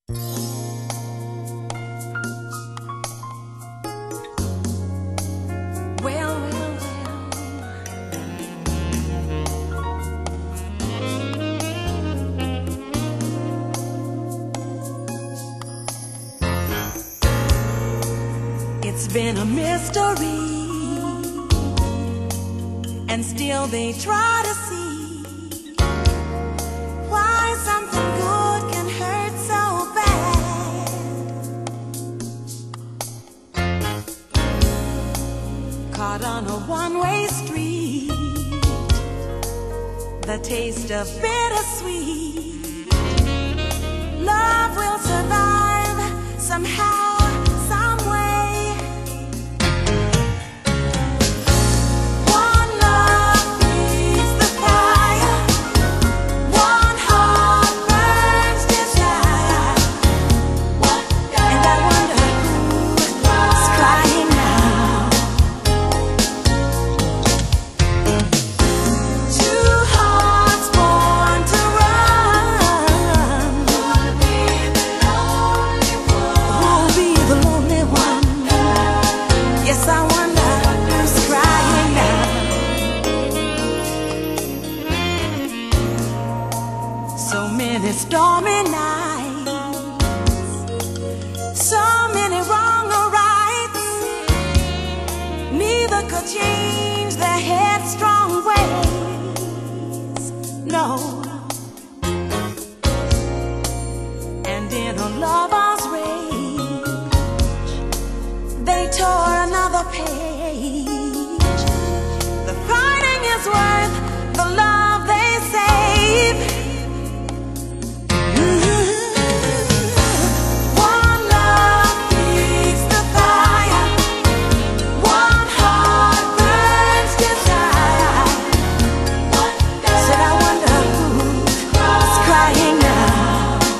Well, well, well. It's been a mystery, and still they try to see why something good can hurt so bad. Caught on a one-way street, the taste of bittersweet. Love will survive somehow, some way. One love feeds the fire, one heart burns desire. And I wonder who's crying now. Two hearts born to run. Who'll be the lonely one? Yes, I wonder who's crying now. So many stormy nights, so many wrong or rights. Neither could change their headstrong ways. No. And in a lover's rage, they tore another page. The fighting is worth the love they save. One love feeds the fire, one heart burns desire. Said I wonder who's crying now.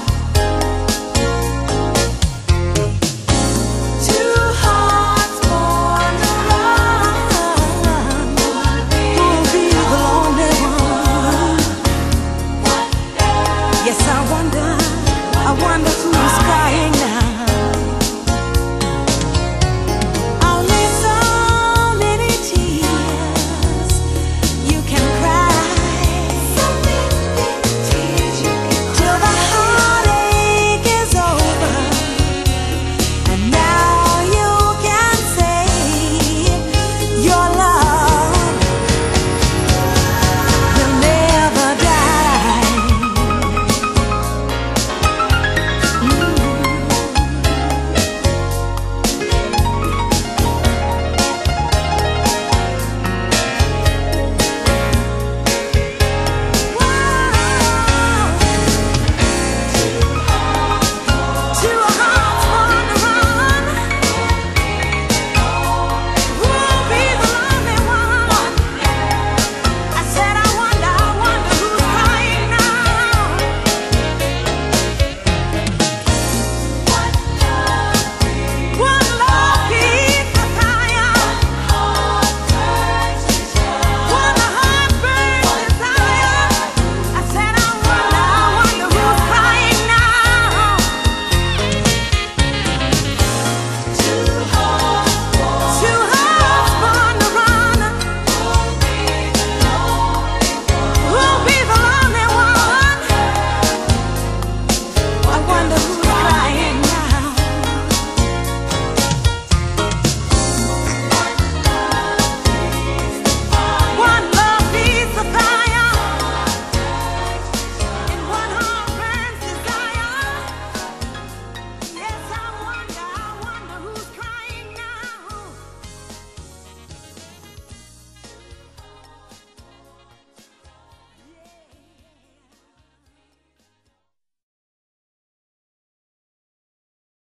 Two hearts born to run. Who'll be the lonely one? Yes, I wonder who